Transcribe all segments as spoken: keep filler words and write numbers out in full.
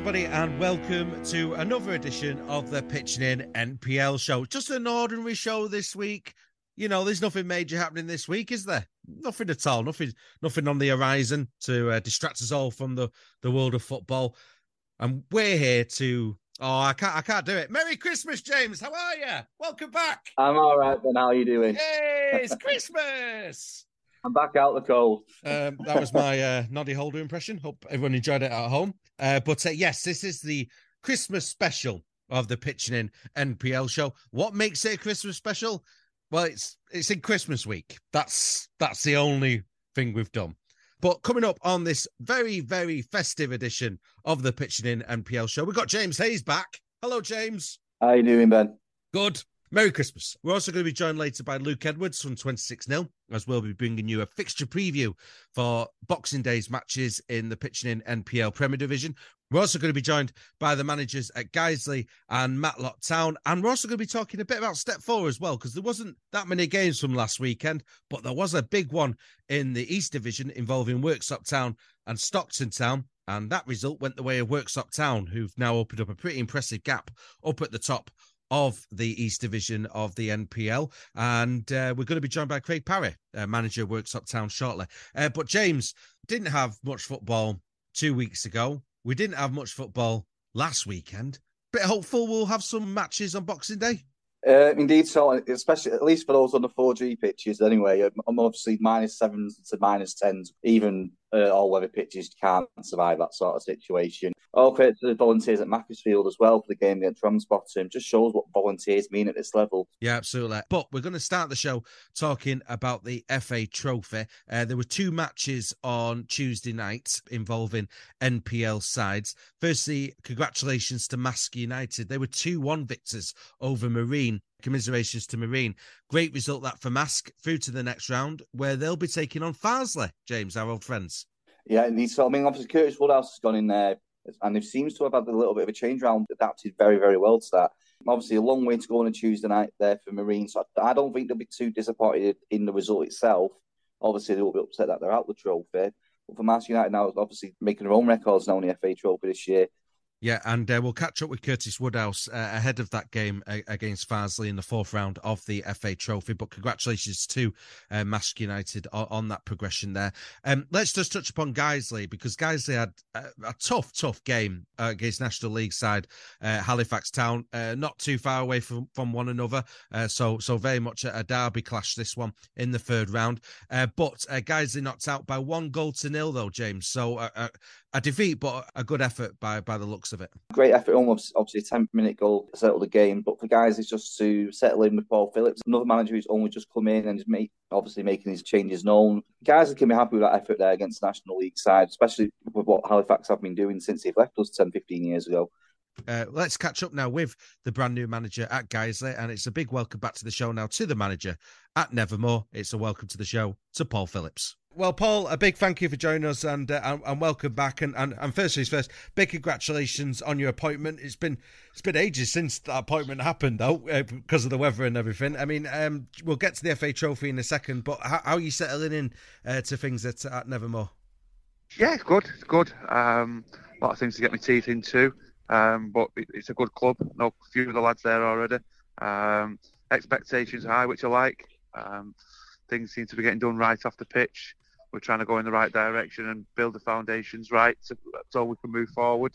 everybody, and welcome to another edition of the Pitching In N P L show. Just an ordinary show this week. You know, there's nothing major happening this week, is there? Nothing at all. Nothing nothing on the horizon to uh, distract us all from the, the world of football. And we're here to... Oh, I can't I can't do it. Merry Christmas, James. How are you? Welcome back. I'm all right, Ben. How are you doing? Yay, it's Christmas. I'm back out the cold. Um, that was my uh, Noddy Holder impression. Hope everyone enjoyed it at home. Uh, but uh, yes, this is the Christmas special of the Pitching In N P L show. What makes it a Christmas special? Well, it's it's in Christmas week. That's that's the only thing we've done. But coming up on this very, very festive edition of the Pitching In N P L show, we've got James Hayes back. Hello, James. How you doing, Ben? Good. Merry Christmas. We're also going to be joined later by Luke Edwards from twenty-six nil, as we'll be bringing you a fixture preview for Boxing Day's matches in the Pitching In N P L Premier Division. We're also going to be joined by the managers at Guiseley and Matlock Town. And we're also going to be talking a bit about Step Four as well, because there wasn't that many games from last weekend, but there was a big one in the East Division involving Worksop Town and Stockton Town. And that result went the way of Worksop Town, who've now opened up a pretty impressive gap up at the top of the East Division of the N P L. And uh, we're going to be joined by Craig Parry, uh, manager of Worksop Town, shortly. Uh, but James, didn't have much football two weeks ago. We didn't have much football last weekend. Bit hopeful we'll have some matches on Boxing Day. Uh, indeed, so especially at least for those on the four G pitches. Anyway, I'm obviously minus sevens to minus tens. Even uh, all weather pitches can't survive that sort of situation. All credit to the volunteers at Macclesfield as well for the game against Ramsbottom. Just shows what volunteers mean at this level. Yeah, absolutely. But we're going to start the show talking about the F A Trophy. Uh, there were two matches on Tuesday night involving N P L sides. Firstly, congratulations to Mask United. They were two one victors over Marine. Commiserations to Marine. Great result that for Mask, through to the next round, where they'll be taking on Farsley, James, our old friends. Yeah, indeed. So, I mean, obviously, Curtis Woodhouse has gone in there, and it seems to have had a little bit of a change round, adapted very, very well to that. Obviously, a long way to go on a Tuesday night there for Marine, so I don't think they'll be too disappointed in the result itself. Obviously, they will be upset that they're out the trophy. But for Mask United now, obviously making their own records now in the F A Trophy this year. Yeah, and uh, we'll catch up with Curtis Woodhouse uh, ahead of that game uh, against Farsley in the fourth round of the F A Trophy. But congratulations to uh, Mask United on, on that progression there. Um, let's just touch upon Guiseley, because Guiseley had a, a tough, tough game uh, against National League side uh, Halifax Town, uh, not too far away from, from one another. Uh, so so very much a, a derby clash, this one, in the third round. Uh, but uh, Guiseley knocked out by one goal to nil, though, James. So uh, uh, a defeat, but a good effort by, by the looks of it. Great effort, almost obviously a ten minute goal to settle the game. But for guys, it's just to settle in with Paul Phillips, another manager who's only just come in and is make, obviously making his changes known. Guys can be happy with that effort there against the National League side, especially with what Halifax have been doing since they've left us ten, fifteen years ago. Uh, let's catch up now with the brand new manager at Guiseley, and it's a big welcome back to the show now to the manager at Nevermore. It's a welcome to the show to Paul Phillips. Well, Paul, a big thank you for joining us, and uh, and, and welcome back. And, and and first things first, big congratulations on your appointment. It's been it's been ages since that appointment happened, though, uh, because of the weather and everything. I mean, um, we'll get to the F A Trophy in a second, but how, how are you settling in uh, to things at, at Nevermore? Yeah, it's good. It's good. Um, a lot of things to get my teeth into, um, but it, it's a good club. Know a few of the lads there already. Um, expectations high, which I like. Um, things seem to be getting done right off the pitch. We're trying to go in the right direction and build the foundations right so, so we can move forward.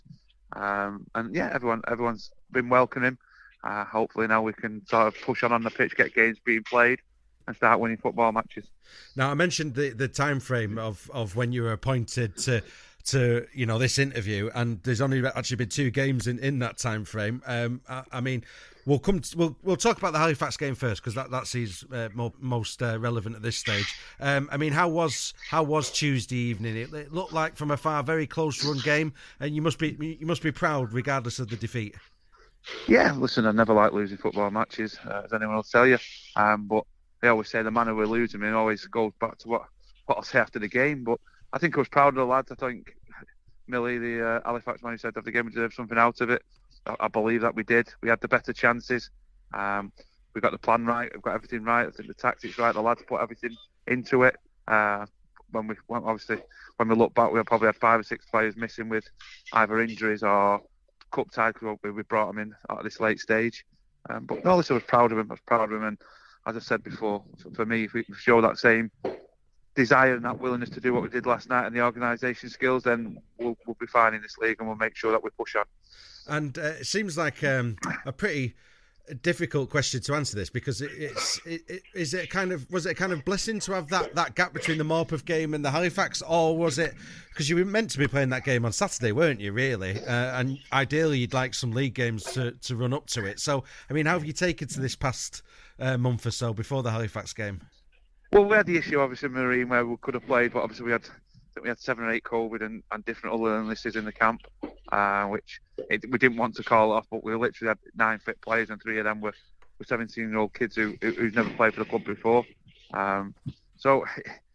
Um, and yeah, everyone, everyone's been welcoming. Uh, hopefully now we can sort of push on on the pitch, get games being played, and start winning football matches. Now, I mentioned the, the time frame of, of when you were appointed to to you know this interview, and there's only actually been two games in, in that time frame. Um, I, I mean, we'll come to, we'll we'll talk about the Halifax game first, because that that seems uh, more, most uh, relevant at this stage. Um, I mean, how was how was Tuesday evening? It, it looked like from afar a very close run game, and you must be you must be proud regardless of the defeat. Yeah, listen, I never like losing football matches, uh, as anyone will tell you. Um, but they always say the manner we're losing, and it always goes back to what what I'll say after the game. But I think I was proud of the lads. I think Millie, the uh, Halifax man, who said after the game we deserved something out of it. I, I believe that we did. We had the better chances. Um, we got the plan right. We've got everything right. I think the tactics right. The lads put everything into it. Uh, when we when, obviously when we look back, we probably had five or six players missing with either injuries or cup tie. We, we brought them in at this late stage. Um, but no, listen, I was proud of him. I was proud of him, and as I said before, for, for me, if we show that same desire and that willingness to do what we did last night and the organisation skills, then we'll, we'll be fine in this league, and we'll make sure that we push on. And uh, it seems like um, a pretty difficult question to answer this, because it, it's it, it, is it kind of was it a kind of blessing to have that, that gap between the Morpeth game and the Halifax, or was it because you were meant to be playing that game on Saturday, weren't you, really? Uh, and ideally you'd like some league games to, to run up to it. So I mean, how have you taken to this past uh, month or so before the Halifax game? Well, we had the issue obviously in Marine where we could have played, but obviously we had I think we had seven or eight COVID and, and different other illnesses in the camp, uh, which it, we didn't want to call off, but we literally had nine fit players, and three of them were, were seventeen-year-old kids who who'd never played for the club before. Um, so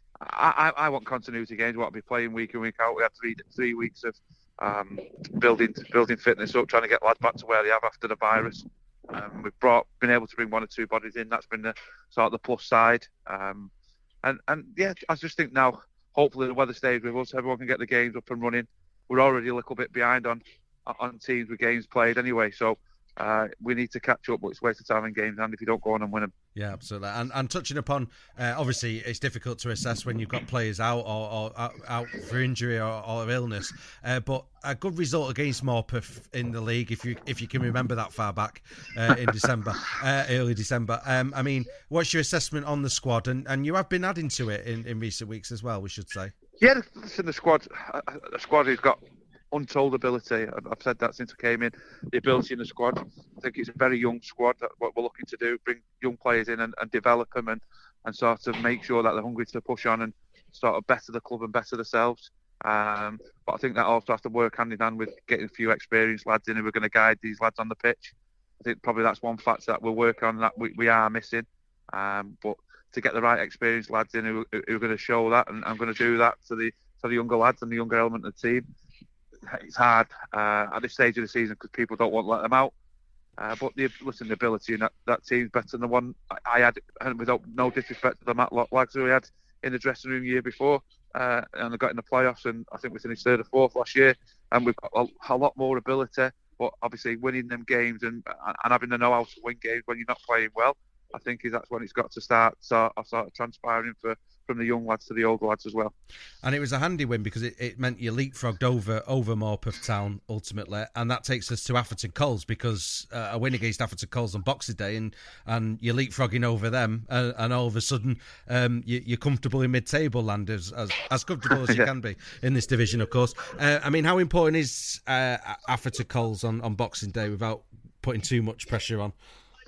I, I, I want continuity games. I want to be playing week in, week out. We had three three weeks of um, building building fitness up, trying to get lads back to where they have after the virus. Um, we've brought been able to bring one or two bodies in. That's been the sort of the plus side. Um, and and yeah, I just think now, hopefully the weather stays with us. Everyone can get the games up and running. We're already a little bit behind on on teams with games played anyway, so uh, we need to catch up. But it's a waste of time in games, and if you don't go on and win them. Yeah, absolutely. And, and touching upon, uh, obviously, it's difficult to assess when you've got players out or, or out, out for injury or, or illness. Uh, but a good result against Morpeth in the league, if you if you can remember that far back uh, in December, uh, early December. Um, I mean, what's your assessment on the squad? And, and you have been adding to it in, in recent weeks as well, we should say. Yeah, listen, the squad, the squad has got untold ability. I've said that since I came in. The ability in the squad. I think it's a very young squad. That what we're looking to do, bring young players in and, and develop them, and, and sort of make sure that they're hungry to push on and sort of better the club and better themselves. Um, but I think that also has to work hand in hand with getting a few experienced lads in who are going to guide these lads on the pitch. I think probably that's one factor that we'll work on that we, we are missing. Um, but to get the right experienced lads in who, who are going to show that, and I'm going to do that to the to the younger lads and the younger element of the team. It's hard uh, at this stage of the season because people don't want to let them out. Uh, but the listen, the ability in that, that team's better than the one I, I had, and without no disrespect to the Matt Lags who we had in the dressing room year before, uh, and they got in the playoffs, and I think we finished third or fourth last year, and we've got a, a lot more ability. But obviously, winning them games and and having the know-how to win games when you're not playing well, I think is that's when it's got to start sort of, sort of transpiring for. From the young lads to the older lads as well. And it was a handy win because it, it meant you leapfrogged over over Morpeth Town ultimately, and that takes us to Atherton Coles, because uh, a win against Atherton Coles on Boxing Day, and, and you're leapfrogging over them, uh, and all of a sudden um, you, you're comfortable in mid-table land, as as, as comfortable as you yeah. can be in this division, of course. Uh, I mean, how important is uh, Atherton Coles on, on Boxing Day without putting too much pressure on?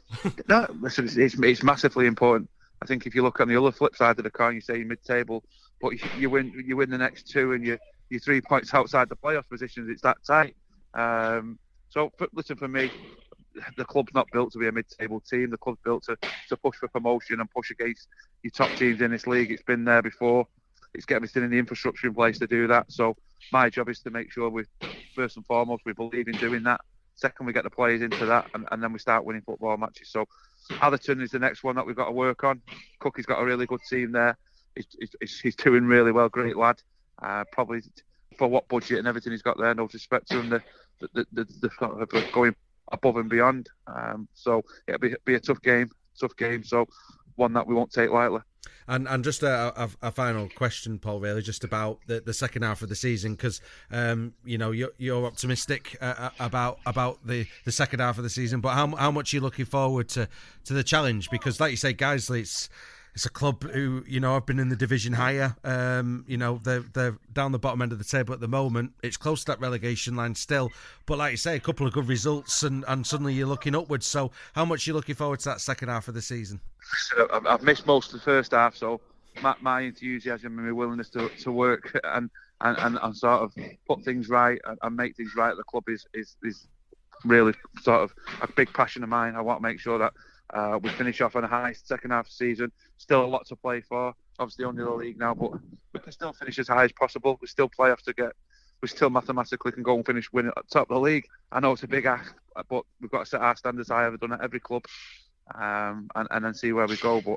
No, listen, it's, it's, it's massively important. I think if you look on the other flip side of the coin, you say mid-table, but you win you win the next two, and you you're three points outside the playoff positions. It's that tight. Um, so for, listen, for me, the club's not built to be a mid-table team. The club's built to, to push for promotion and push against your top teams in this league. It's been there before. It's got everything in the infrastructure in place to do that. So my job is to make sure we, first and foremost, we believe in doing that. Second, we get the players into that, and, and then we start winning football matches. So Atherton is the next one that we've got to work on. Cookie's got a really good team there. He's, he's, he's doing really well. Great lad. Uh, probably for what budget and everything he's got there, no disrespect to him, the, the, the, the, the going above and beyond. Um, so it'll be, be a tough game, tough game. So one that we won't take lightly. And and just a, a, a final question, Paul, really, just about the, the second half of the season, because um, you know you're you're optimistic uh, about about the, the second half of the season, but how how much are you looking forward to, to the challenge? Because like you say, Guiseley, it's it's a club who you know have been in the division higher. Um, you know they're they're down the bottom end of the table at the moment. It's close to that relegation line still, but like you say, a couple of good results, and, and suddenly you're looking upwards. So how much are you looking forward to that second half of the season? I've missed most of the first half, so my, my enthusiasm and my willingness to, to work and, and, and, and sort of put things right and, and make things right at the club is, is, is really sort of a big passion of mine. I want to make sure that uh, we finish off on a high second half of the season. Still a lot to play for. Obviously only the league now, but we can still finish as high as possible. We still playoffs to get. We still mathematically can go and finish winning at the top of the league. I know it's a big ask, but we've got to set our standards higher than done at every club. Um, and, and then see where we go. But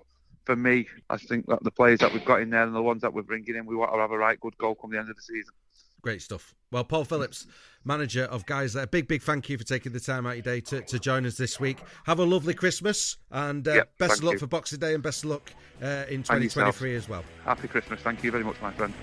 for me, I think that the players that we've got in there and the ones that we're bringing in, we want to have a right good goal come the end of the season. Great stuff. Well, Paul Phillips, manager of Guiseley, a big, big thank you for taking the time out of your day to, to join us this week. Have a lovely Christmas and uh, Yep, best of luck you. for Boxing Day and best of luck uh, in twenty twenty-three as well. Happy Christmas. Thank you very much, my friend.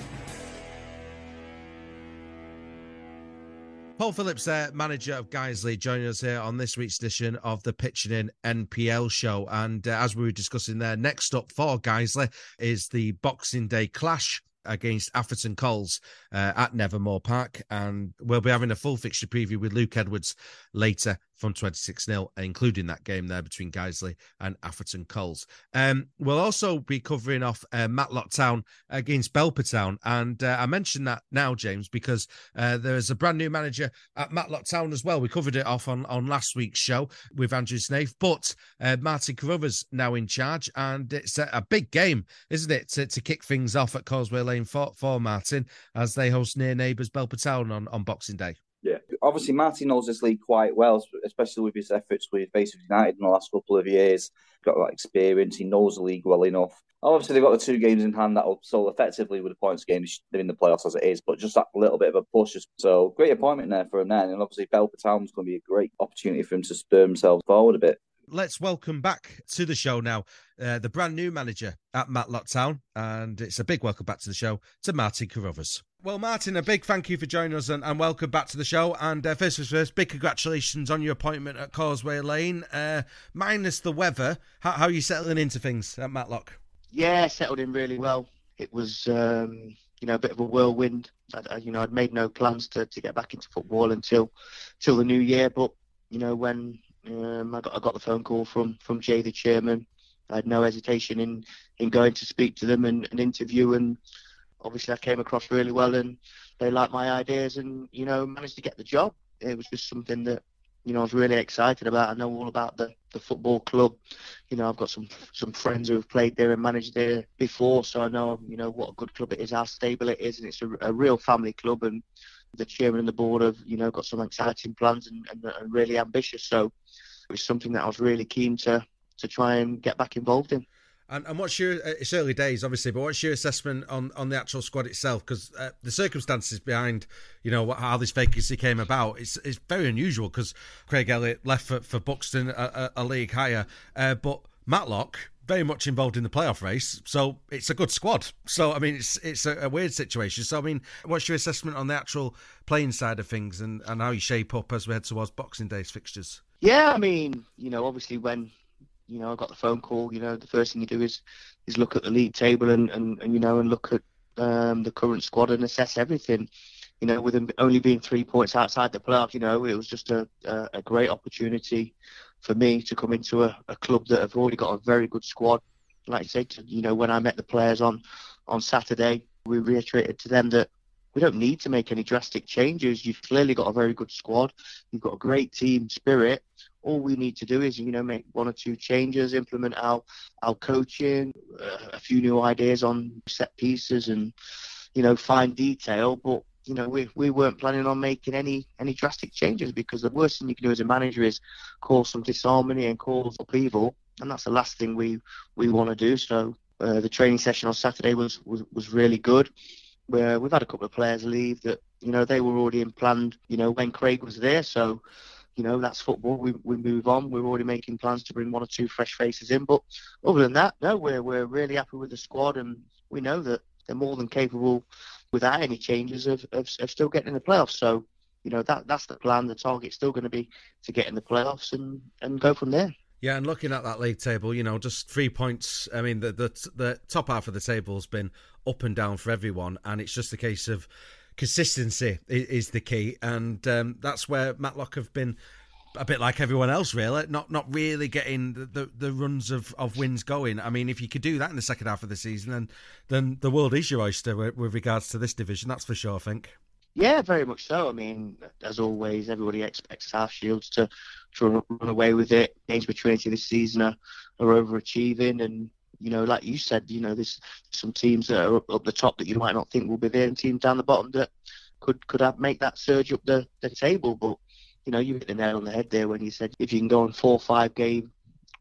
Paul Phillips, uh, manager of Guiseley, joining us here on this week's edition of the Pitching In N P L show. And uh, as we were discussing there, next up for Guiseley is the Boxing Day clash against Atherton Coles uh, at Nevermore Park, and we'll be having a full fixture preview with Luke Edwards later from twenty-six nil, including that game there between Guiseley and Atherton Coles. Um, we'll also be covering off uh, Matlock Town against Belper Town, and uh, I mention that now, James, because uh, there's a brand new manager at Matlock Town as well. We covered it off on, on last week's show with Andrew Snaith, but uh, Martin Carruthers now in charge, and it's a, a big game, isn't it, to, to kick things off at Causeway Lane for, for Martin as they host near neighbours Belper Town on, on Boxing Day. Yeah, obviously Martin knows this league quite well, especially with his efforts with Basel United in the last couple of years. Got that experience, he knows the league well enough. Obviously, they've got the two games in hand that will so effectively with the points game, they're in the playoffs as it is, but just that little bit of a push. So great appointment there for him then, and obviously Belper Town's going to be a great opportunity for him to spur themselves forward a bit. Let's welcome back to the show now uh, the brand new manager at Matlock Town, and it's a big welcome back to the show to Martin Carruthers. Well, Martin, a big thank you for joining us and, and welcome back to the show. And uh, first things first, big congratulations on your appointment at Causeway Lane. Uh, minus the weather, how, how are you settling into things at Matlock? Yeah, settled in really well. It was, um, you know, a bit of a whirlwind. I, I, you know, I'd made no plans to, to get back into football until, until the new year. But, you know, when um, I got I got the phone call from, from Jay, the chairman, I had no hesitation in, in going to speak to them and, and interview, and obviously I came across really well and they liked my ideas and, you know, managed to get the job. It was just something that, you know, I was really excited about. I know all about the, the football club. You know, I've got some some friends who have played there and managed there before, so I know, you know, what a good club it is, how stable it is, and it's a, a real family club, and the chairman and the board have, you know, got some exciting plans and, and, and really ambitious. So it was something that I was really keen to, to try and get back involved in. And, and what's your, it's early days, obviously, but what's your assessment on, on the actual squad itself? Because uh, the circumstances behind, you know, how this vacancy came about, it's it's very unusual because Craig Elliott left for, for Buxton, a, a, a league higher. Uh, but Matlock, very much involved in the playoff race, so it's a good squad. So, I mean, it's it's a, a weird situation. So, I mean, what's your assessment on the actual playing side of things and, and how you shape up as we head towards Boxing Day's fixtures? Yeah, I mean, you know, obviously when, you know, I got the phone call, you know, the first thing you do is is look at the league table and, and, and you know, and look at um, the current squad and assess everything. You know, with them only being three points outside the playoff, you know, it was just a, a, a great opportunity for me to come into a, a club that have already got a very good squad. Like I say, to, you know, when I met the players on, on Saturday, we reiterated to them that we don't need to make any drastic changes. You've clearly got a very good squad. You've got a great team spirit. All we need to do is, you know, make one or two changes, implement our our coaching, uh, a few new ideas on set pieces and, you know, fine detail. But, you know, we we weren't planning on making any any drastic changes, because the worst thing you can do as a manager is cause some disharmony and cause upheaval. And that's the last thing we, we want to do. So uh, the training session on Saturday was, was, was really good. Where we've had a couple of players leave that, you know, they were already in planned, you know, when Craig was there. So, you know, that's football. We we move on. We're already making plans to bring one or two fresh faces in. But other than that, no, we're we're really happy with the squad, and we know that they're more than capable, without any changes, of of, of still getting in the playoffs. So, you know, that that's the plan. The target's still going to be to get in the playoffs and, and go from there. Yeah, and looking at that league table, you know, just three points. I mean, the the the top half of the table has been up and down for everyone, and it's just a case of consistency is, is the key, and um, that's where Matlock have been a bit like everyone else, really, not not really getting the, the, the runs of, of wins going. I mean, if you could do that in the second half of the season, then then the world is your oyster with, with regards to this division, that's for sure, I think. Yeah, very much so. I mean, as always, everybody expects South Shields to, to run away with it. Games for Trinity this season are, are overachieving, and, you know, like you said, you know, there's some teams that are up, up the top that you might not think will be there, and teams down the bottom that could could have make that surge up the, the table. But, you know, you hit the nail on the head there when you said if you can go on four or five game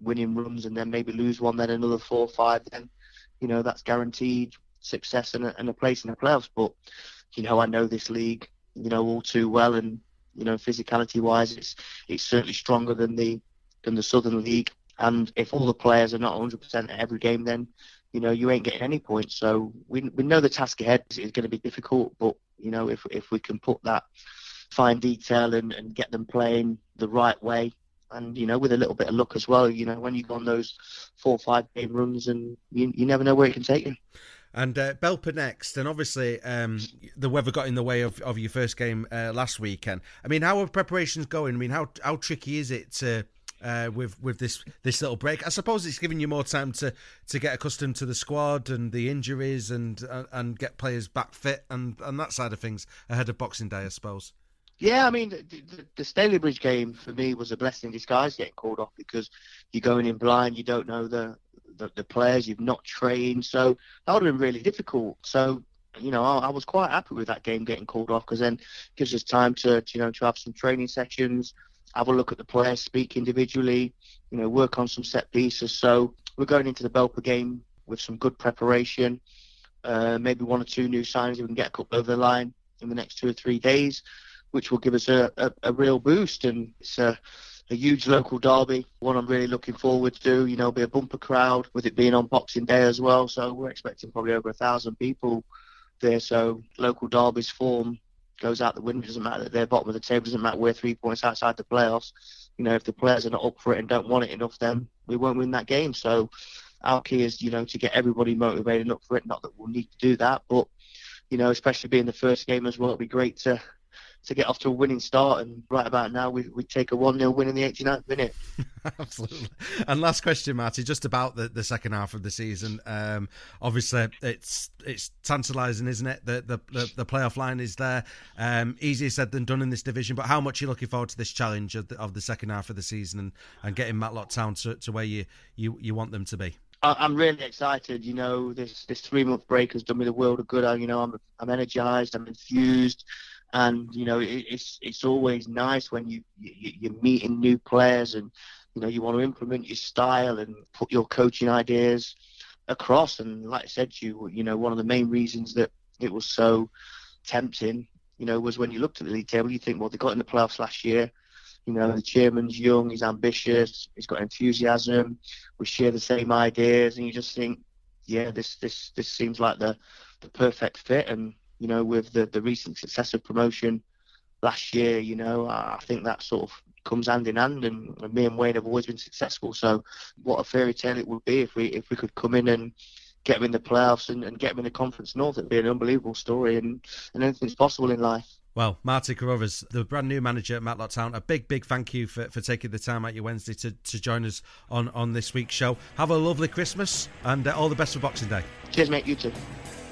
winning runs and then maybe lose one, then another four or five, then, you know, that's guaranteed success and a, and a place in the playoffs. But, you know, I know this league, you know, all too well, and, you know, physicality-wise, it's it's certainly stronger than the than the Southern League. And if all the players are not one hundred percent at every game, then, you know, you ain't getting any points. So we we know the task ahead is going to be difficult, but, you know, if if we can put that fine detail and, and get them playing the right way, and, you know, with a little bit of luck as well, you know, when you go on those four or five game runs, and you, you never know where it can take you. And uh, Belper next, and obviously um, the weather got in the way of, of your first game uh, last weekend. I mean, how are preparations going? I mean, how how tricky is it to, uh, with with this this little break? I suppose it's giving you more time to, to get accustomed to the squad and the injuries, and uh, and get players back fit and, and that side of things ahead of Boxing Day, I suppose. Yeah, I mean, the, the, the Stalybridge game for me was a blessing in disguise getting called off, because you're going in blind, you don't know the The, the players, you've not trained, so that would have been really difficult. So, you know, I, I was quite happy with that game getting called off, because then it gives us time to, to, you know, to have some training sessions, have a look at the players, speak individually, you know, work on some set pieces. So we're going into the Belper game with some good preparation, uh, maybe one or two new signings we can get a couple over the line in the next two or three days, which will give us a, a, a real boost. And it's a A huge local derby, one I'm really looking forward to. You know, be a bumper crowd with it being on Boxing Day as well. So we're expecting probably over a thousand people there. So local derby's form goes out the window. It doesn't matter that they're bottom of the table. Doesn't matter we're three points outside the playoffs. You know, if the players are not up for it and don't want it enough, then we won't win that game. So our key is, you know, to get everybody motivated and up for it. Not that we'll need to do that, but, you know, especially being the first game as well, it'd be great to. to get off to a winning start, and right about now we we take a one nil win in the eighty-ninth minute. Absolutely. And last question, Marty, just about the, the second half of the season. Um, obviously, it's it's tantalising, isn't it? The, the the the playoff line is there. Um, easier said than done in this division, but how much are you looking forward to this challenge of the, of the second half of the season, and, and getting Matlock Town to, to where you, you, you want them to be? I'm really excited. You know, this this three month break has done me the world of good. I, you know, I'm I'm energised, I'm enthused. And, you know, it, it's it's always nice when you, you, you're meeting new players, and, you know, you want to implement your style and put your coaching ideas across. And like I said to you, you know, one of the main reasons that it was so tempting, you know, was when you looked at the league table, you think, well, they got in the playoffs last year. You know, the chairman's young, he's ambitious, he's got enthusiasm, we share the same ideas, and you just think, yeah, this this this seems like the, the perfect fit. And, you know, with the, the recent success of promotion last year, you know, I think that sort of comes hand in hand, and, and me and Wayne have always been successful. So what a fairy tale it would be if we if we could come in and get them in the playoffs and, and get them in the Conference North. It'd be an unbelievable story, and, and anything's possible in life. Well, Marty Carruthers, the brand new manager at Matlock Town, a big, big thank you for, for taking the time out your Wednesday to, to join us on, on this week's show. Have a lovely Christmas, and uh, all the best for Boxing Day. Cheers, mate. You too.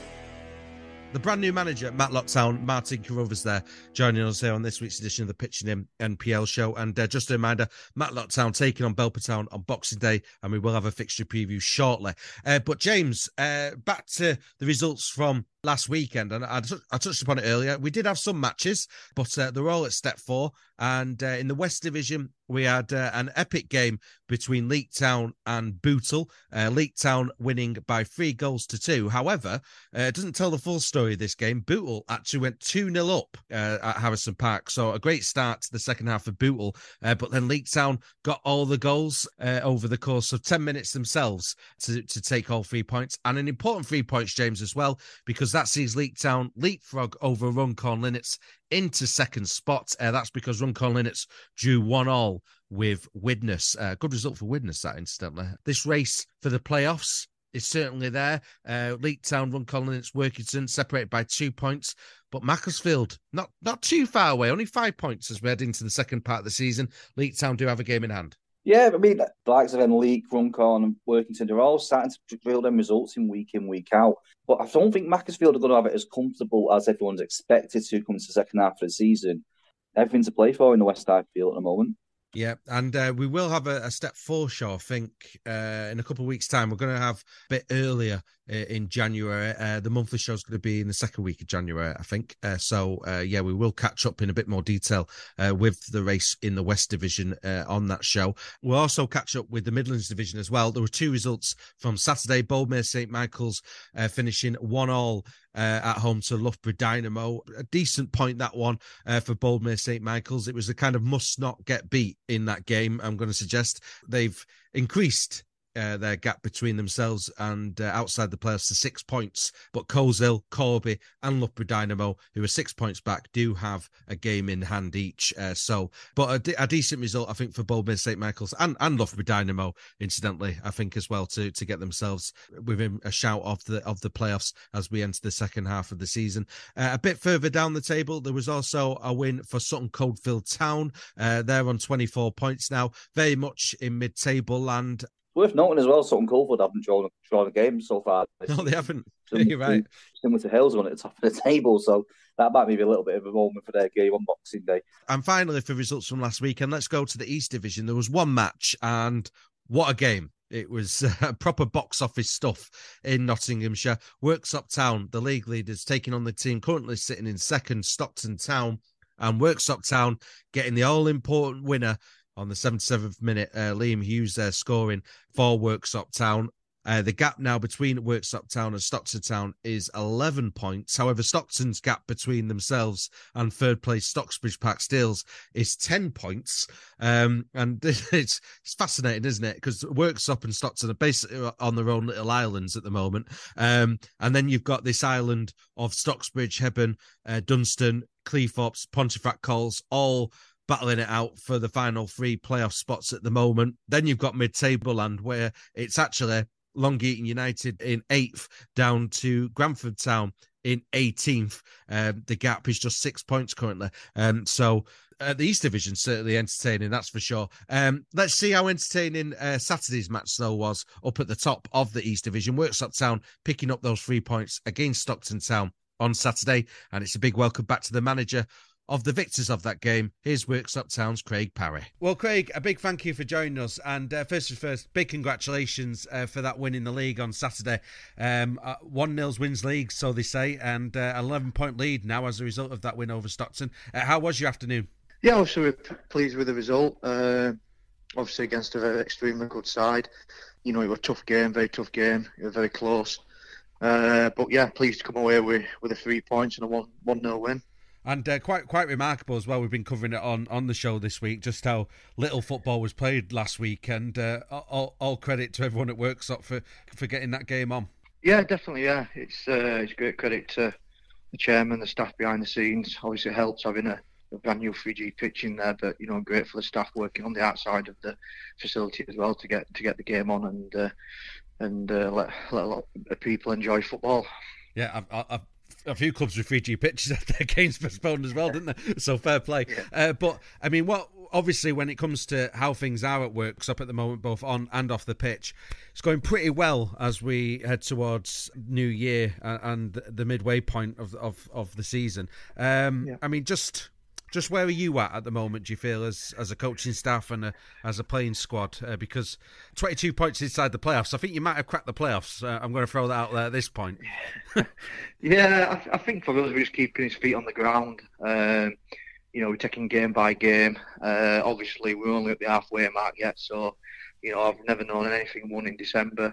The brand new manager at Matlock Town, Martin Carruthers, there, joining us here on this week's edition of the Pitching In N P L show. And uh, just a reminder, Matlock Town taking on Belper Town on Boxing Day, and we will have a fixture preview shortly. Uh, but James, uh, back to the results from last weekend, and I, I touched upon it earlier. We did have some matches, but uh, they're all at step four. And uh, in the West Division, we had uh, an epic game between Leek Town and Bootle. Uh, Leek Town winning by three goals to two. However, uh, it doesn't tell the full story of this game. Bootle actually went two nil up uh, at Harrison Park. So a great start to the second half of Bootle. Uh, but then Leek Town got all the goals uh, over the course of ten minutes themselves to, to take all three points. And an important three points, James, as well, because that sees Leek Town leapfrog over Runcorn Linnets into second spot. Uh, that's because Runcorn Linnets drew one all with Widnes. Uh, good result for Widnes, that, incidentally. This race for the playoffs is certainly there. Uh, Leek Town, Runcorn Linnets, Workington separated by two points. But Macclesfield, not not too far away, only five points as we head into the second part of the season. Leek Town do have a game in hand. Yeah, I mean, the likes of Leek, Runcorn and Workington, they're all starting to drill them results in week in, week out. But I don't think Macclesfield are going to have it as comfortable as everyone's expected to come into the second half of the season. Everything to play for in the West Side Field at the moment. Yeah, and uh, we will have a, a step four show, I think, uh, in a couple of weeks' time. We're going to have a bit earlier in January. Uh, the monthly show is going to be in the second week of January, I think. Uh, so, uh, yeah, we will catch up in a bit more detail uh, with the race in the West Division uh, on that show. We'll also catch up with the Midlands Division as well. There were two results from Saturday. Boldmere Saint Michael's uh, finishing one all Uh, at home to Loughborough Dynamo. A decent point, that one, uh, for Boldmere Saint Michael's. It was a kind of must not get beat in that game, I'm going to suggest. They've increased uh, their gap between themselves and uh, outside the playoffs to six points. But Coleshill, Corby and Loughborough Dynamo, who are six points back, do have a game in hand each. Uh, so, but a, de- a decent result, I think, for Boldmere Saint Michael's and, and Loughborough Dynamo, incidentally, I think as well, to to get themselves within a shout of the of the playoffs as we enter the second half of the season. Uh, a bit further down the table, there was also a win for Sutton Coldfield Town. Uh, they're on twenty-four points now, very much in mid-table land. Worth noting as well, Sutton Coldfield haven't drawn, drawn a game so far. No, they haven't. Similar You're right. To, similar to Hales on at the top of the table, so that might be a little bit of a moment for their game on Boxing Day. And finally, for results from last weekend, let's go to the East Division. There was one match, and what a game. It was uh, proper box office stuff in Nottinghamshire. Worksop Town, the league leaders, taking on the team currently sitting in second, Stockton Town, and Worksop Town getting the all-important winner on the seventy-seventh minute. uh, Liam Hughes there scoring for Worksop Town. Uh, the gap now between Worksop Town and Stockton Town is eleven points. However, Stockton's gap between themselves and third place Stocksbridge Park Steels is ten points. Um, and it's, it's fascinating, isn't it? Because Worksop and Stockton are basically on their own little islands at the moment. Um, and then you've got this island of Stocksbridge, Hebburn, uh, Dunstan, Cleethorpes, Pontefract Coles, all battling it out for the final three playoff spots at the moment. Then you've got mid-table land, where it's actually Long Eaton United in eighth down to Granford Town in eighteenth. Um, the gap is just six points currently. Um, so uh, the East Division certainly entertaining, that's for sure. Um, let's see how entertaining uh, Saturday's match though was up at the top of the East Division. Worksop Town picking up those three points against Stockton Town on Saturday, and it's a big welcome back to the manager of the victors of that game. Here's Worksop Town's Craig Parry. Well, Craig, a big thank you for joining us. And uh, first and first, big congratulations uh, for that win in the league on Saturday. Um, uh, one nil wins league, so they say, and uh, eleven-point lead now as a result of that win over Stockton. Uh, how was your afternoon? Yeah, obviously we're pleased with the result. Uh, obviously against a very extremely good side. You know, it was a tough game, very tough game. It was very close. Uh, but yeah, pleased to come away with, with a three points and a one, one nil win. And uh, quite quite remarkable as well. We've been covering it on, on the show this week, just how little football was played last week. And uh, all, all credit to everyone at Worksop for, for getting that game on. Yeah, definitely, yeah. It's uh, it's great credit to the chairman, the staff behind the scenes. Obviously it helps having a, a brand new three G pitch in there, but, you know, great for the staff working on the outside of the facility as well to get to get the game on and uh, and uh, let, let a lot of people enjoy football. Yeah, I've... I've a few clubs with three G pitches had their games postponed as well, didn't they? So fair play. Yeah. Uh, but, I mean, what obviously when it comes to how things are at Worksop at the moment, both on and off the pitch, it's going pretty well as we head towards New Year and the midway point of of, of the season. Um, yeah. I mean, just... Just where are you at at the moment, do you feel, as as a coaching staff and a, as a playing squad? Uh, because twenty-two points inside the playoffs, I think you might have cracked the playoffs. Uh, I'm going to throw that out there at this point. yeah, I, th- I think for us, we're just keeping his feet on the ground. Um, you know, we're taking game by game. Uh, obviously, we're only at the halfway mark yet, so, you know, I've never known anything won in December.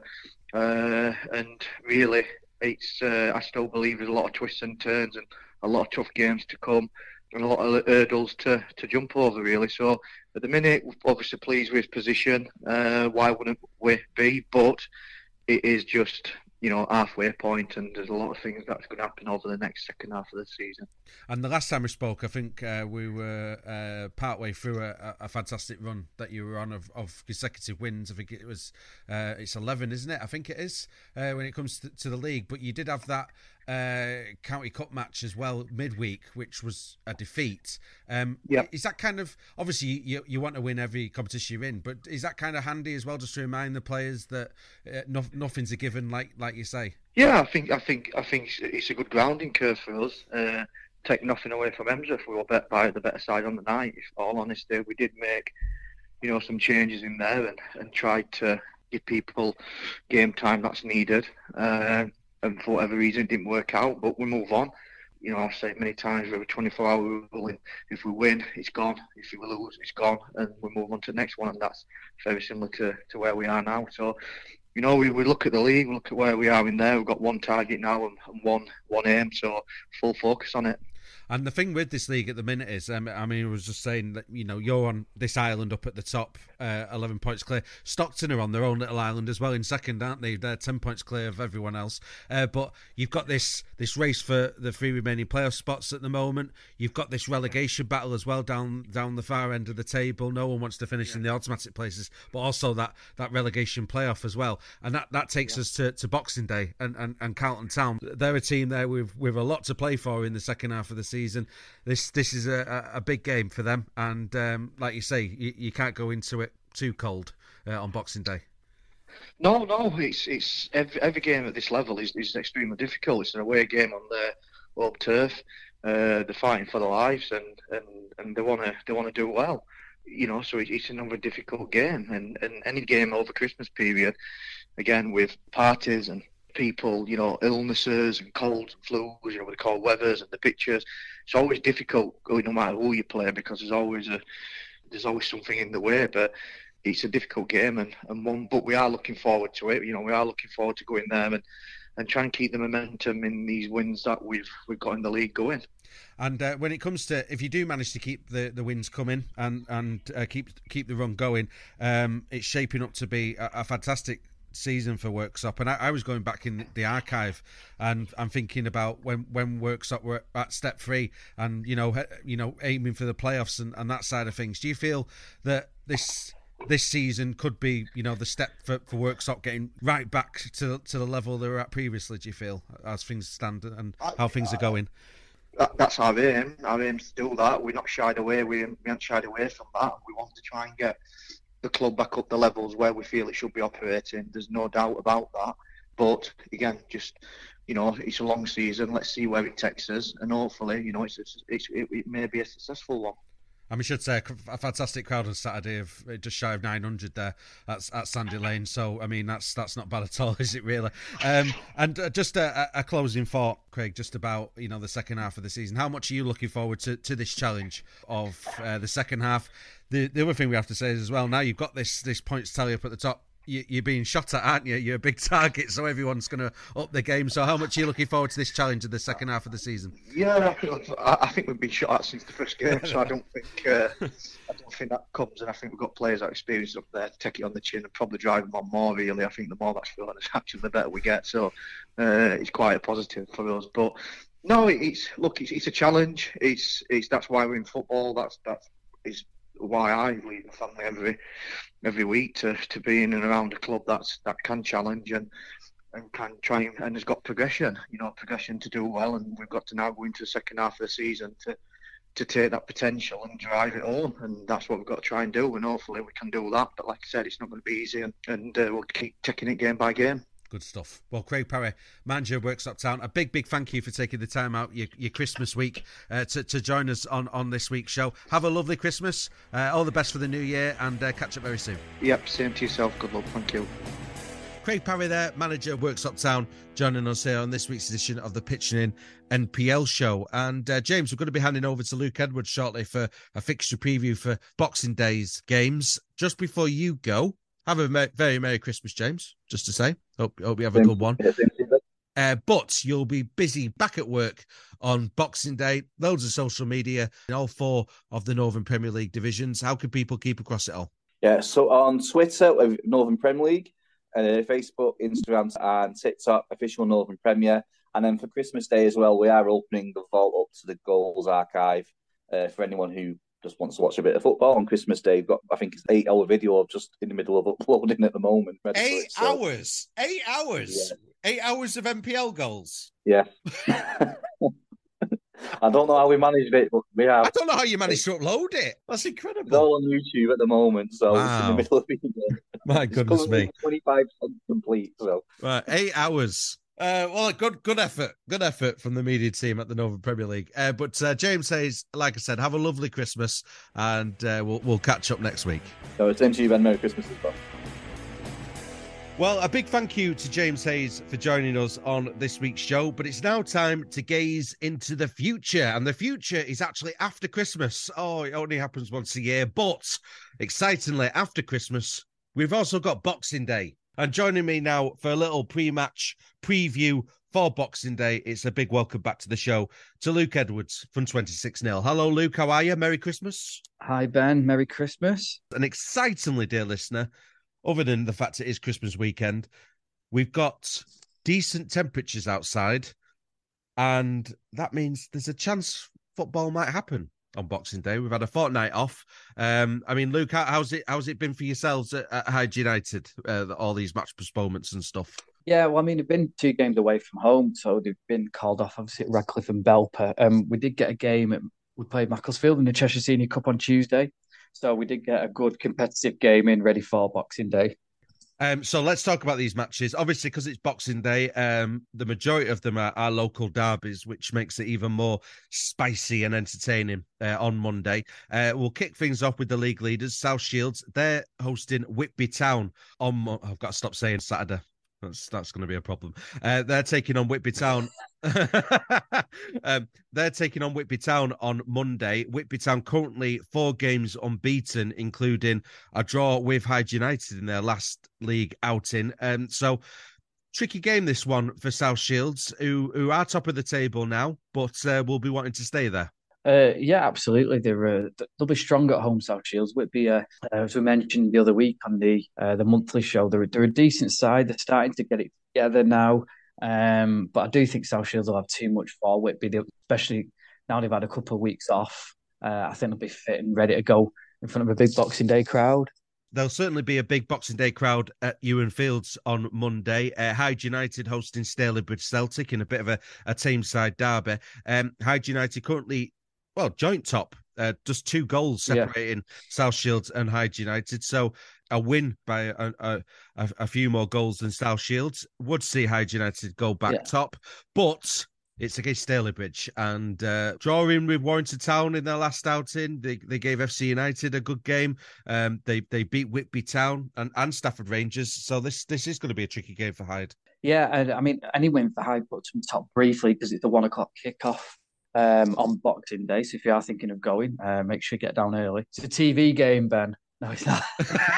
Uh, and really, it's uh, I still believe there's a lot of twists and turns and a lot of tough games to come. And a lot of hurdles to, to jump over, really. So at the minute, we're obviously pleased with his position. Uh, why wouldn't we be? But it is just, you know, halfway point, and there's a lot of things that's going to happen over the next second half of the season. And the last time we spoke, I think uh, we were uh, partway through a, a fantastic run that you were on of, of consecutive wins. I think it was uh, it's eleven, isn't it? I think it is uh, when it comes to, to the league. But you did have that uh, County Cup match as well midweek, which was a defeat. Um, yeah. Is that kind of, obviously you, you want to win every competition you're in, but is that kind of handy as well, just to remind the players that uh, no, nothing's a given, like like you say? Yeah, I think I think I think it's a good grounding curve for us. Uh, take nothing away from Emsworth, we were bet by the better side on the night. If all honesty, we did make, you know, some changes in there and, and tried to give people game time that's needed. Uh, and for whatever reason, it didn't work out, but we move on. You know, I've said it many times, we have a twenty-four hour rule. If we win, it's gone. If we lose, it's gone. And we move on to the next one. And that's very similar to, to where we are now. So, you know, we, we look at the league, we look at where we are in there. We've got one target now and, and one one aim. So, full focus on it. And the thing with this league at the minute is, um, I mean, I was just saying that, you know, you're on this island up at the top, uh, eleven points clear. Stockton are on their own little island as well in second, aren't they? They're ten points clear of everyone else. Uh, but you've got this this race for the three remaining playoff spots at the moment. You've got this relegation battle as well down down the far end of the table. No one wants to finish yeah. in the automatic places, but also that, that relegation playoff as well. And that, that takes yeah. us to, to Boxing Day and, and, and Carlton Town. They're a team there with, with a lot to play for in the second half of the season. Season. This this is a, a big game for them, and um, like you say, you, you can't go into it too cold uh, on Boxing Day. No, no, it's it's every, every game at this level is, is extremely difficult. It's an away game on their home turf. Uh, they're fighting for their lives, and, and, and they want to they want to do well. You know, so it, it's another difficult game, and, and any game over Christmas period, again with parties and people, you know, illnesses and colds and flus, you know, with the cold weathers and the pitches. It's always difficult, no matter who you play, because there's always a there's always something in the way. But it's a difficult game, and, and one. But we are looking forward to it. You know, we are looking forward to going there and, and trying to keep the momentum in these wins that we've we've got in the league going. And uh, when it comes to, if you do manage to keep the, the wins coming and and uh, keep keep the run going, um, it's shaping up to be a, a fantastic season for Worksop. And I, I was going back in the archive and I'm thinking about when when Worksop were at step three and you know you know aiming for the playoffs and, and that side of things. Do you feel that this this season could be, you know, the step for, for Worksop getting right back to to the level they were at previously? Do you feel, as things stand and how things are going? That, that's our aim. Our aim is to do that. We're not shied away. We, we haven't shied away from that. We want to try and get the club back up the levels where we feel it should be operating. There's no doubt about that. But again, just, you know, it's a long season. Let's see where it takes us, and hopefully, you know, it's, it's, it's it, it may be a successful one. I mean, I should say a fantastic crowd on Saturday of just shy of nine hundred there at, at Sandy Lane. So, I mean, that's that's not bad at all, is it really? Um, and uh, just a, a closing thought, Craig, just about, you know, the second half of the season. How much are you looking forward to, to this challenge of uh, the second half? The the other thing we have to say is as well, now you've got this this points tally up at the top. You, you're being shot at, aren't you? You're a big target, so everyone's going to up the game. So how much are you looking forward to this challenge in the second half of the season? Yeah, I, I think we've been shot at since the first game, so I don't think uh, I don't think that comes. And I think we've got players that are experienced up there to take it on the chin and probably drive them on more. Really, I think the more that's thrown us, actually, the better we get. So uh, it's quite a positive for us. But no, it's look, it's, it's a challenge. It's it's that's why we're in football. That's that's is. why I lead the family every every week to, to be in and around a club that's that can challenge and and can try and, and has got progression, you know, progression to do well, and we've got to now go into the second half of the season to to take that potential and drive it home, and that's what we've got to try and do, and hopefully we can do that. But like I said, it's not going to be easy, and, and uh, we'll keep taking it game by game. Good stuff. Well, Craig Parry, manager of Worksop Town, a big, big thank you for taking the time out your, your Christmas week uh, to, to join us on, on this week's show. Have a lovely Christmas. Uh, all the best for the new year, and uh, catch up very soon. Yep, same to yourself. Good luck. Thank you. Craig Parry there, manager of Worksop Town, joining us here on this week's edition of the Pitching In N P L show. And uh, James, we're going to be handing over to Luke Edwards shortly for a fixture preview for Boxing Day's games. Just before you go, have a mer- very Merry Christmas, James, just to say. Hope, hope you have a good one. Uh, but you'll be busy back at work on Boxing Day, loads of social media in all four of the Northern Premier League divisions. How can people keep across it all? Yeah, so on Twitter, Northern Premier League, uh, Facebook, Instagram and TikTok, official Northern Premier. And then for Christmas Day as well, we are opening the vault up to the goals archive uh, for anyone who just wants to watch a bit of football on Christmas Day. We've got, I think it's eight hour video of just in the middle of uploading at the moment. Eight it, so. hours? Eight hours? Yeah. Eight hours of N P L goals? Yeah. I don't know how we managed it, but we have. I don't know how you managed to upload it. That's incredible. It's all on YouTube at the moment, so wow. It's in the middle of the video. My goodness me. twenty-five percent complete, so. Right, eight hours. Uh, well, good good effort. Good effort from the media team at the Northern Premier League. Uh, but uh, James says, like I said, have a lovely Christmas, and uh, we'll, we'll catch up next week. So, it's to you, Ben. Merry Christmas as well. Well, a big thank you to James Hayes for joining us on this week's show, but it's now time to gaze into the future, and the future is actually after Christmas. Oh, it only happens once a year, but excitingly, after Christmas, we've also got Boxing Day. And joining me now for a little pre-match preview for Boxing Day, it's a big welcome back to the show to Luke Edwards from twenty-six nil. Hello, Luke, how are you? Merry Christmas. Hi, Ben. Merry Christmas. And excitingly, dear listener, other than the fact it is Christmas weekend, we've got decent temperatures outside, and that means there's a chance football might happen on Boxing Day. We've had a fortnight off. Um, I mean, Luke, how, how's it how's it been for yourselves at, at Hyde United, uh, all these match postponements and stuff? Yeah, well, I mean, they've been two games away from home, so they've been called off, obviously, at Radcliffe and Belper. Um, we did get a game, at, we played Macclesfield in the Cheshire Senior Cup on Tuesday, so we did get a good competitive game in, ready for Boxing Day. Um, so let's talk about these matches. Obviously, because it's Boxing Day, um, the majority of them are, are local derbies, which makes it even more spicy and entertaining uh, on Monday. Uh, we'll kick things off with the league leaders, South Shields. They're hosting Whitby Town on... Mo- I've got to stop saying Saturday. That's that's going to be a problem. Uh, they're taking on Whitby Town. um, they're taking on Whitby Town on Monday. Whitby Town currently four games unbeaten, including a draw with Hyde United in their last league outing. Um, so tricky game this one for South Shields, who who are top of the table now, but uh, will be wanting to stay there. Uh, yeah, absolutely. They're uh, they'll be strong at home, South Shields. Whitby, uh, uh, as we mentioned the other week on the uh, the monthly show, they're they're a decent side. They're starting to get it together now, um, but I do think South Shields will have too much for Whitby, they, especially now they've had a couple of weeks off. Uh, I think they'll be fit and ready to go in front of a big Boxing Day crowd. There'll certainly be a big Boxing Day crowd at Ewan Fields on Monday. Uh, Hyde United hosting Stalybridge Celtic in a bit of a, a Tameside derby. Um, Hyde United currently, well, joint top, uh, just two goals separating yeah. South Shields and Hyde United. So a win by a, a, a few more goals than South Shields would see Hyde United go back yeah. top. But it's against Stalybridge, and uh, drawing with Warrington Town in their last outing. They they gave F C United a good game. Um, they they beat Whitby Town and, and Stafford Rangers. So this this is going to be a tricky game for Hyde. Yeah, and I mean any win for Hyde puts them top briefly because it's a one o'clock kickoff um, on Boxing Day. So if you are thinking of going, uh, make sure you get down early. It's a T V game, Ben. No, it's not.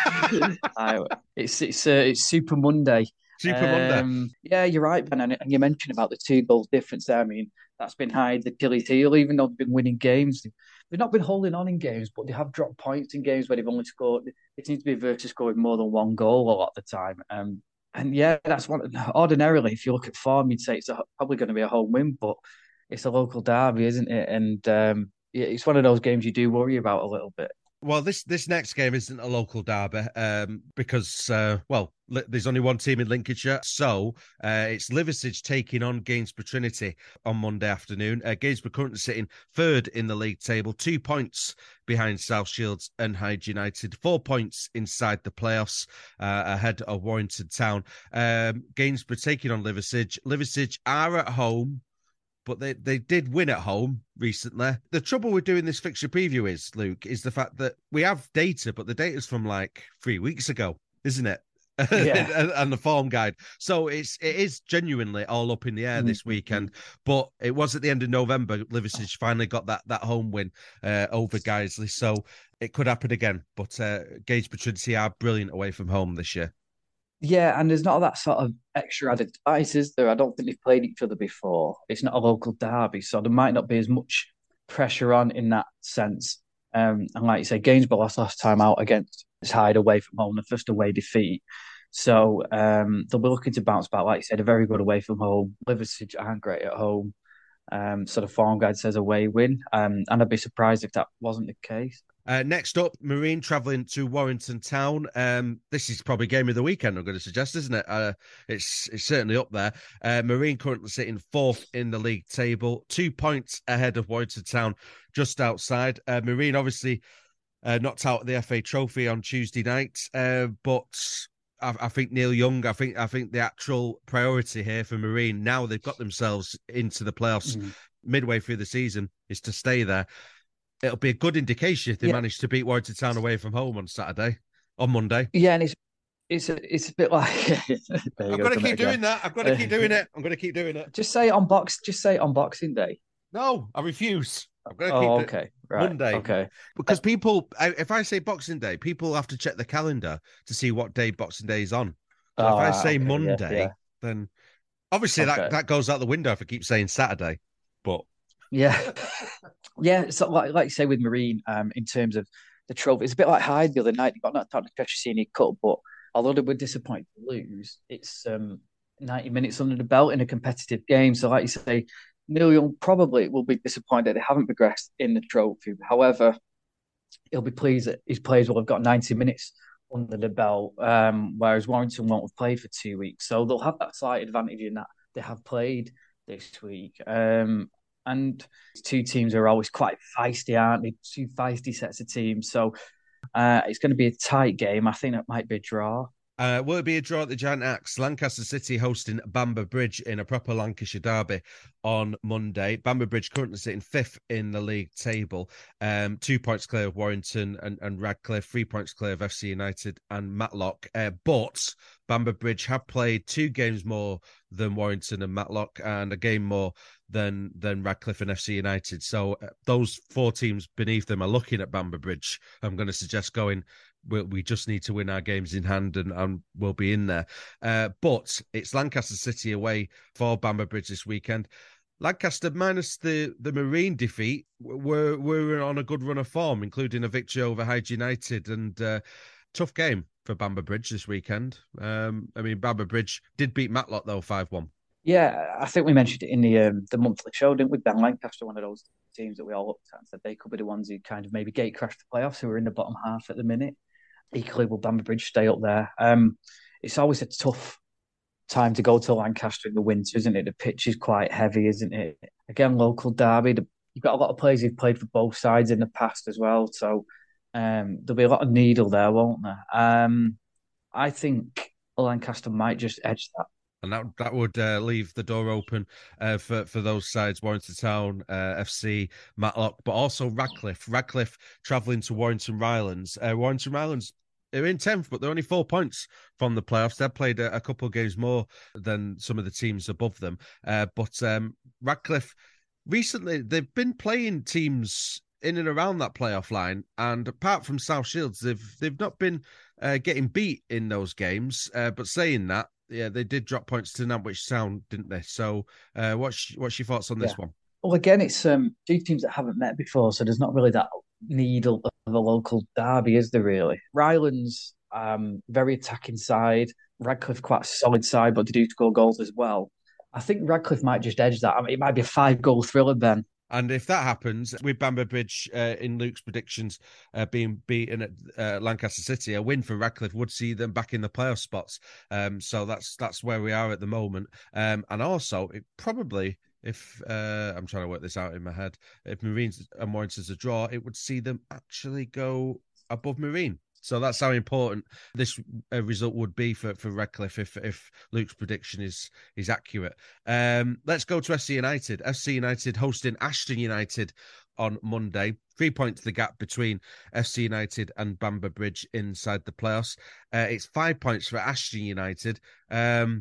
I, it's it's uh, it's Super Monday. Super Monday. Um, yeah, you're right, Ben. And, and you mentioned about the two goals difference there. I mean, that's been Hyde's Achilles heel, even though they've been winning games. They've not been holding on in games, but they have dropped points in games where they've only scored. It seems to be versus scoring more than one goal a lot of the time. Um, and yeah, that's one. Ordinarily, if you look at form, you'd say it's a, probably going to be a home win, but it's a local derby, isn't it? And um, yeah, it's one of those games you do worry about a little bit. Well, this this next game isn't a local derby um, because, uh, well, li- there's only one team in Lincolnshire. So uh, it's Liversedge taking on Gainsborough Trinity on Monday afternoon. Uh, Gainsborough currently sitting third in the league table, two points behind South Shields and Hyde United, four points inside the playoffs uh, ahead of Warrington Town. Um, Gainsborough taking on Liversedge. Liversedge are at home, but they, they did win at home recently. The trouble with doing this fixture preview is, Luke, is the fact that we have data, but the data's from like three weeks ago, isn't it? Yeah. And the form guide. So it's it is genuinely all up in the air mm-hmm. this weekend. But it was at the end of November, Liversedge finally got that that home win uh, over Guiseley. So it could happen again. But uh, Gainsborough Trinity are brilliant away from home this year. Yeah, and there's not that sort of extra added spice, is there? I don't think they've played each other before. It's not a local derby, so there might not be as much pressure on in that sense. Um, and like you say, Gainsborough lost last time out against Hyde away from home, the first away defeat. So um, they'll be looking to bounce back. Like you said, a very good away from home. Liversedge aren't great at home. Um, so the form guide says away win. Um, and I'd be surprised if that wasn't the case. Uh, next up, Marine travelling to Warrington Town. Um, this is probably game of the weekend, I'm going to suggest, isn't it? Uh, it's it's certainly up there. Uh, Marine currently sitting fourth in the league table, two points ahead of Warrington Town, just outside. Uh, Marine obviously uh, knocked out the F A Trophy on Tuesday night, uh, but I, I think Neil Young, I think I think the actual priority here for Marine, now they've got themselves into the playoffs mm. midway through the season, is to stay there. It'll be a good indication if they yeah. manage to beat Warrington Town away from home on Saturday, on Monday. Yeah, and it's it's a, it's a bit like there you I've go, got to done it keep doing again. that. I've got to keep doing it. I'm going to keep doing it. Just say it on box. Just say it on Boxing Day. No, I refuse. I'm going to Oh, keep doing okay, right, Monday. okay. Because people, I- if I say Boxing Day, people have to check the calendar to see what day Boxing Day is on. So Oh, if I right, say okay, yeah, Monday, yeah. then obviously Okay. that, that goes out the window if I keep saying Saturday. But Yeah, yeah. So like like you say with Marine, um, in terms of the trophy, it's a bit like Hyde the other night. They got knocked out of the Cheshire Senior Cup, but although they were disappointed to lose, it's um ninety minutes under the belt in a competitive game. So like you say, Neil Young probably will be disappointed they haven't progressed in the trophy. However, he'll be pleased that his players will have got ninety minutes under the belt, um, whereas Warrington won't have played for two weeks. So they'll have that slight advantage in that they have played this week. Um, and two teams are always quite feisty, aren't they? Two feisty sets of teams. So uh, it's going to be a tight game. I think that might be a draw. Uh, will it be a draw at the Giant Axe? Lancaster City hosting Bamber Bridge in a proper Lancashire derby on Monday. Bamber Bridge currently sitting fifth in the league table, um, two points clear of Warrington and, and Radcliffe, three points clear of F C United and Matlock. Uh, but Bamber Bridge have played two games more than Warrington and Matlock, and a game more than than Radcliffe and F C United. So uh, those four teams beneath them are looking at Bamber Bridge. I'm going to suggest going. We, we just need to win our games in hand, and, and we'll be in there. Uh, but it's Lancaster City away for Bamber Bridge this weekend. Lancaster, minus the, the Marine defeat, were were on a good run of form, including a victory over Hyde United, and uh, tough game for Bamber Bridge this weekend. Um, I mean, Bamber Bridge did beat Matlock though five one. Yeah, I think we mentioned it in the um, the monthly show, didn't we? Ben Lancaster, one of those teams that we all looked at and said they could be the ones who kind of maybe gate crashed the playoffs, who are in the bottom half at the minute. Equally, will Bamber Bridge stay up there? Um, it's always a tough time to go to Lancaster in the winter, isn't it? The pitch is quite heavy, isn't it? Again, local derby. The, you've got a lot of players who've played for both sides in the past as well, so um, there'll be a lot of needle there, won't there? Um, I think Lancaster might just edge that. And that that would uh, leave the door open uh, for, for those sides, Warrington Town, uh, F C, Matlock, but also Radcliffe. Radcliffe travelling to Warrington Rylands. Uh, Warrington Rylands, they're in tenth, but they're only four points from the playoffs. They've played a, a couple of games more than some of the teams above them. Uh, but um, Radcliffe, recently, they've been playing teams in and around that playoff line, and apart from South Shields, they've they've not been uh, getting beat in those games. Uh, but saying that, yeah, they did drop points to Nantwich Town, didn't they? So, uh, what's what's your thoughts on this Yeah. one? Well, again, it's um, two teams that haven't met before, so there's not really that needle of a local derby, is there really? Rylands, um, very attacking side. Radcliffe, quite a solid side, but they do score goals as well. I think Radcliffe might just edge that. I mean, it might be a five-goal thriller, Ben. And if that happens, with Bamber Bridge uh, in Luke's predictions uh, being beaten at uh, Lancaster City, a win for Radcliffe would see them back in the playoff spots. Um, so that's that's where we are at the moment. Um, and also, it probably, if uh, I'm trying to work this out in my head, if Marines and Warrington's a draw, it would see them actually go above Marine. So that's how important this uh, result would be for, for Radcliffe if if Luke's prediction is is accurate. Um, let's go to F C United. F C United hosting Ashton United on Monday. Three points the gap between F C United and Bamber Bridge inside the playoffs. Uh, it's five points for Ashton United. Um,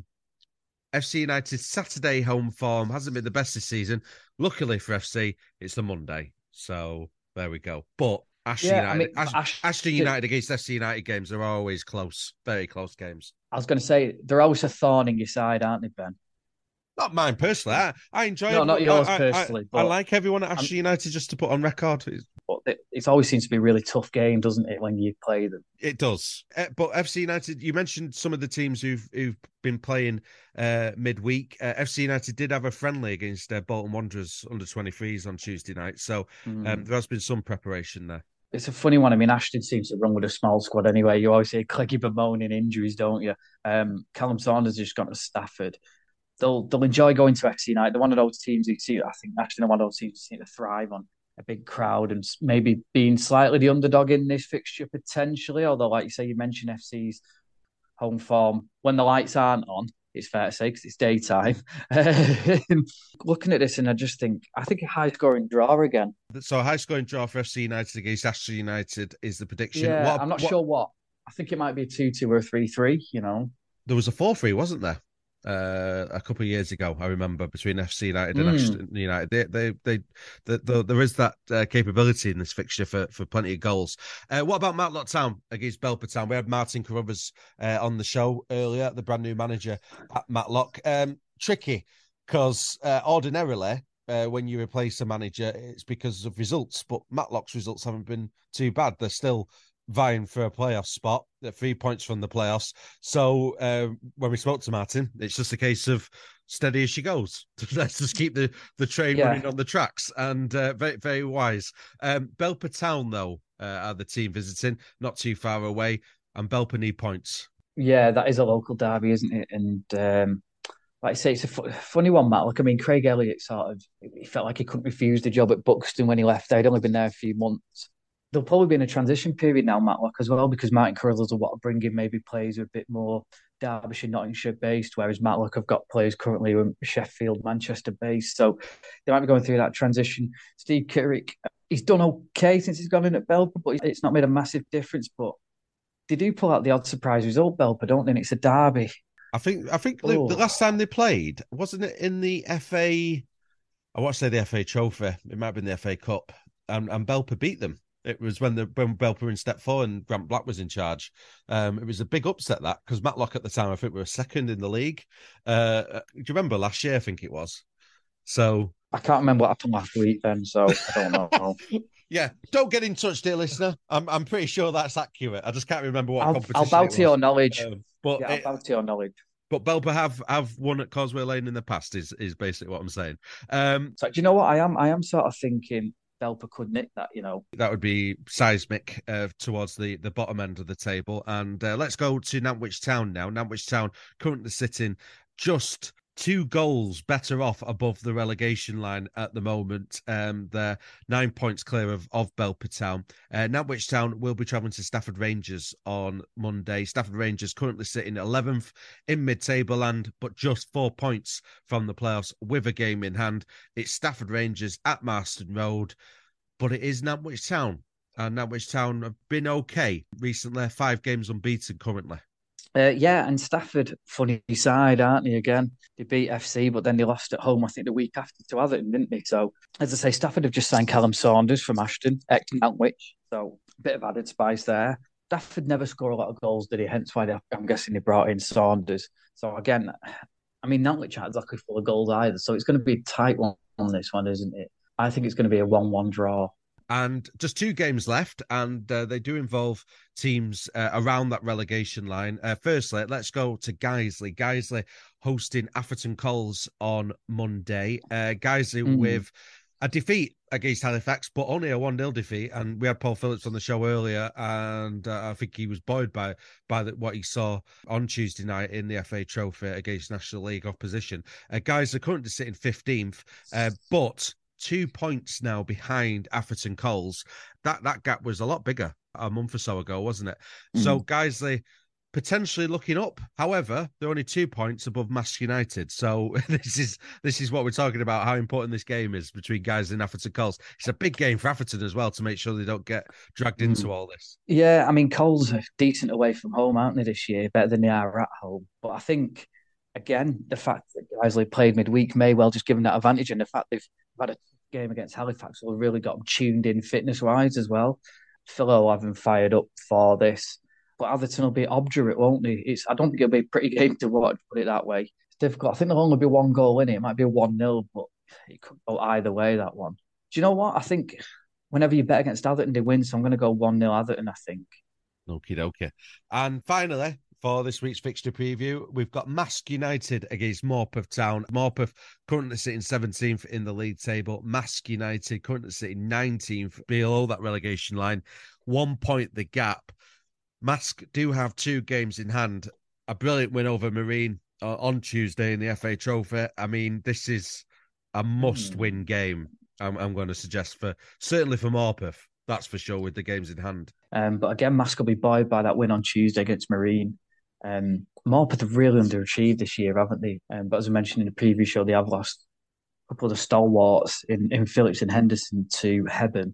F C United's Saturday home form hasn't been the best this season. Luckily for F C, it's the Monday. So there we go. But Ashton, Yeah, I United, mean, Ash- Ash- Ashton United against F C United games are always close, very close games. I was going to say, they're always a thorn in your side, aren't they, Ben? Not mine personally. I, I enjoy. No, not everyone- yours I, I- personally, I, I but like everyone at Ashton United just to put on record. It, but it, it always seems to be a really tough game, doesn't it, when you play them? it does. Uh, but F C United, you mentioned some of the teams who've who've been playing uh, midweek. Uh, F C United did have a friendly against uh, Bolton Wanderers under twenty-threes on Tuesday night, so um, Mm. there has been some preparation there. It's a funny one. I mean, Ashton seems to run with a small squad anyway. You always say Cleggy bemoaning injuries, don't you? Um, Callum Saunders has just gone to Stafford. They'll they'll enjoy going to F C United. They're one of those teams who see. I think Ashton are one of those teams who seem to thrive on a big crowd and maybe being slightly the underdog in this fixture potentially. Although, like you say, you mentioned F C's home form when the lights aren't on. It's fair to say because it's daytime. Looking at this, and I just think I think a high scoring draw again. So a high scoring draw for F C United against Ashton United is the prediction. Yeah, What- I'm not what- sure what I think it might be a two two or a three three, you know. There was a four three, wasn't there? Uh, a couple of years ago, I remember, between F C United and Mm. Ashton United. They, they, they, the, the, there is that uh, capability in this fixture for, for plenty of goals. Uh, what about Matlock Town against Belper Town? We had Martin Carruthers uh, on the show earlier, the brand new manager at Matlock. Um, tricky, because uh, ordinarily, uh, when you replace a manager, it's because of results, but Matlock's results haven't been too bad. They're still vying for a playoff spot. They're three points from the playoffs. So uh, when we spoke to Martin, it's just a case of steady as she goes. Let's just keep the, the train Yeah. running on the tracks, and uh, very, very wise. Um, Belper Town, though, uh, are the team visiting, not too far away, and Belper need points. Yeah, that is a local derby, isn't it? And um, like I say, it's a fu- funny one, Matt. Look, I mean, Craig Elliott sort of, he felt like he couldn't refuse the job at Buxton when he left. They'd only been there a few months. There'll probably be in a transition period now, Matlock, as well, because Martin Carruthers will want to bring in maybe players who are a bit more Derbyshire, Nottinghamshire based, whereas Matlock have got players currently who are Sheffield, Manchester based. So they might be going through that transition. Steve Kirrick, he's done okay since he's gone in at Belper, but it's not made a massive difference. But they do pull out the odd surprise result, Belper, don't they? And it's a derby. I think I think the, Oh. the last time they played, wasn't it in the F A? I want to say the F A Trophy. It might have been the F A Cup, and, and Belper beat them. It was when the when Belper were in step four and Grant Black was in charge. Um, it was a big upset, that, because Matlock at the time, I think, we were second in the league. Uh, do you remember last year? I think it was. So I can't remember what happened last week then, so I don't know. yeah, don't get in touch, dear listener. I'm I'm pretty sure that's accurate. I just can't remember what I'll, competition I'll bow it to your was. knowledge. Um, but yeah, I'll it- bow to your knowledge. but Belper have have won at Causeway Lane in the past. Is is basically what I'm saying. Um, So do you know what I am? I am sort of thinking Belper could nick that, you know. That would be seismic uh, towards the, the bottom end of the table. And uh, let's go to Nantwich Town now. Nantwich Town currently sitting just two goals better off above the relegation line at the moment. Um, they're nine points clear of, of Belper Town. Uh, Nantwich Town will be travelling to Stafford Rangers on Monday. Stafford Rangers currently sitting eleventh in mid-table land, but just four points from the playoffs with a game in hand. It's Stafford Rangers at Marston Road, but it is Nantwich Town. And Nantwich Town have been okay recently, five games unbeaten currently. Uh, yeah, and Stafford, funny side, aren't they, again? They beat F C, but then they lost at home, I think, the week after to Atherton, didn't they? So, as I say, Stafford have just signed Callum Saunders from Ashton, ex Nantwich. So, a bit of added spice there. Stafford never score a lot of goals, did he? Hence why they, I'm guessing they brought in Saunders. So, again, I mean, Nantwich aren't exactly full of goals either. So, it's going to be a tight one on this one, isn't it? I think it's going to be a one one draw. And just two games left, and uh, they do involve teams uh, around that relegation line. Uh, firstly, let's go to Guiseley. Guiseley hosting Atherton Coles on Monday. Uh, Guiseley Mm. with a defeat against Halifax, but only a one nil defeat. And we had Paul Phillips on the show earlier, and uh, I think he was buoyed by by the, what he saw on Tuesday night in the F A Trophy against National League opposition. Uh, Guiseley currently sitting fifteenth, uh, but two points now behind Atherton Coles. That that gap was a lot bigger a month or so ago, wasn't it? Mm. So Guiseley potentially looking up. However, they're only two points above Mask United. So this is this is what we're talking about, how important this game is between Guiseley and Atherton Coles. It's a big game for Atherton as well to make sure they don't get dragged mm. into all this. Yeah, I mean, Coles are decent away from home, aren't they, this year? Better than they are at home. But I think, again, the fact that Guiseley played midweek may well just give them that advantage, and the fact they've had a game against Halifax will really got them tuned in fitness-wise as well. Philo will have them fired up for this. But Atherton will be obdurate, won't they? It's, I don't think it'll be a pretty game to watch, put it that way. It's difficult. I think there'll only be one goal in it. It might be a one nil, but it could go either way, that one. Do you know what? I think whenever you bet against Atherton, they win, so I'm going to go one nil Atherton, I think. Okie dokie. And finally, for this week's fixture preview, we've got Mask United against Morpeth Town. Morpeth currently sitting seventeenth in the league table. Mask United currently sitting nineteenth below that relegation line. One point the gap. Mask do have two games in hand. A brilliant win over Marine uh, on Tuesday in the F A Trophy. I mean, this is a must-win game, I'm, I'm going to suggest, for certainly for Morpeth. That's for sure, with the games in hand. Um, but again, Mask will be buoyed by that win on Tuesday against Marine. Um, Morpeth have really underachieved this year, haven't they? Um, but as I mentioned in the previous show, they have lost a couple of the stalwarts in, in Phillips and Henderson to Hebburn.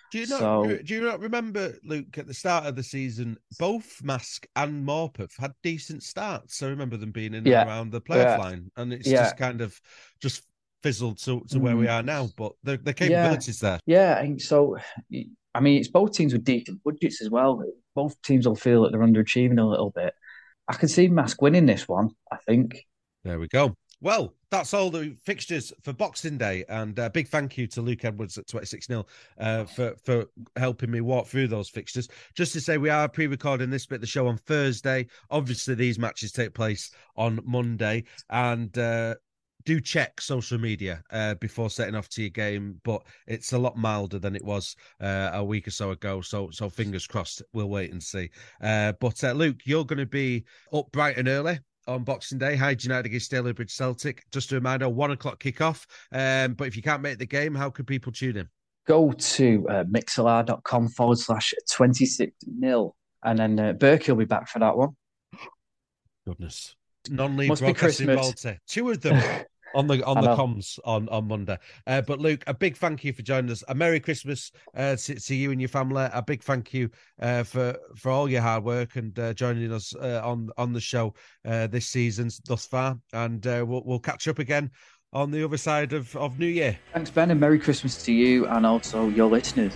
Do you not? So, do you not remember, Luke, at the start of the season, both Mask and Morpeth had decent starts. I remember them being in Yeah. and around the playoff Yeah. line, and it's Yeah. just kind of just fizzled to, to where we Mm. are now. But the the capabilities there. yeah, and so I mean, it's both teams with decent budgets as well. Both teams will feel that they're underachieving a little bit. I can see Mask winning this one, I think. There we go. Well, that's all the fixtures for Boxing Day, and a big thank you to Luke Edwards at twenty-six nil uh, for for helping me walk through those fixtures. Just to say, we are pre-recording this bit of the show on Thursday. Obviously, these matches take place on Monday, and uh, do check social media uh, before setting off to your game. But it's a lot milder than it was uh, a week or so ago. So, so fingers crossed. We'll wait and see. Uh, but uh, Luke, you're going to be up bright and early on Boxing Day. Hyde United against Stalybridge Celtic. Just a reminder, one o'clock kickoff. Um, but if you can't make the game, how can people tune in? Go to uh, mixlr.com forward slash 26 nil. And then uh, Berkey will be back for that one. Goodness. Non-league Must be broadcasting Christmas. Volta. Two of them on the on I the know. comms on, on Monday. Uh, but Luke, a big thank you for joining us. A Merry Christmas uh, to, to you and your family. A big thank you uh, for, for all your hard work and uh, joining us uh, on, on the show uh, this season thus far. And uh, we'll, we'll catch up again on the other side of, of New Year. Thanks, Ben, and Merry Christmas to you and also your listeners.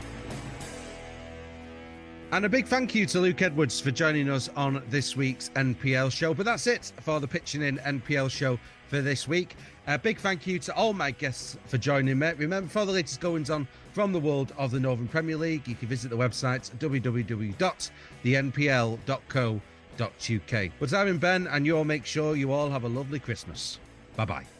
And a big thank you to Luke Edwards for joining us on this week's N P L show. But that's it for the Pitching In N P L show for this week. A big thank you to all my guests for joining me. Remember, for the latest goings on from the world of the Northern Premier League, you can visit the website w w w dot the n p l dot co dot u k. But I'm Ben, and you all make sure you all have a lovely Christmas. Bye-bye.